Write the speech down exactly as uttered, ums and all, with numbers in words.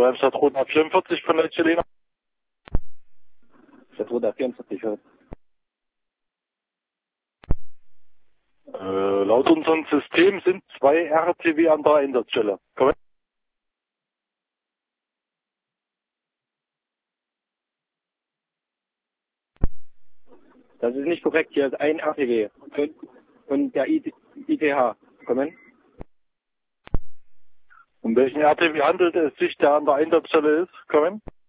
Wilhelm Stadtroten A vierundvierzig von der Chilena. Stadtroten A vierundvierzig, hört. Äh, laut unserem System sind zwei R T W an der Einsatzstelle. Komm. Das ist nicht korrekt, hier ist ein R T W und, und der I T H. Kommen. Um welchen R T W handelt es sich, der an der Einsatzstelle ist? Kommen.